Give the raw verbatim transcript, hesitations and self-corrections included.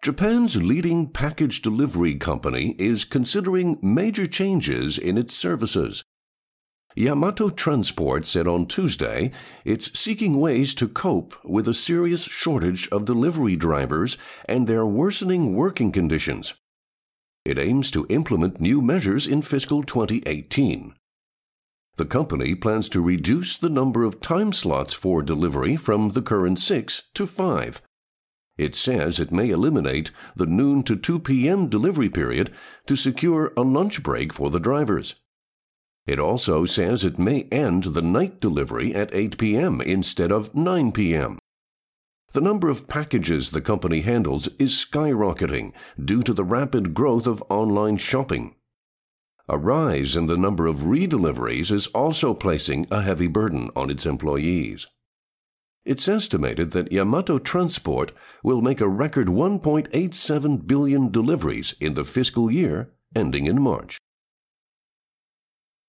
Japan's leading package delivery company is considering major changes in its services. Yamato Transport said on Tuesday it's seeking ways to cope with a serious shortage of delivery drivers and their worsening working conditions. It aims to implement new measures in fiscal twenty eighteen. The company plans to reduce the number of time slots for delivery from the current six to five. It says it may eliminate the noon to two p m delivery period to secure a lunch break for the drivers. It also says it may end the night delivery at eight p m instead of nine p m The number of packages the company handles is skyrocketing due to the rapid growth of online shopping. A rise in the number of redeliveries is also placing a heavy burden on its employees. It's estimated that Yamato Transport will make a record one point eight seven billion deliveries in the fiscal year ending in March.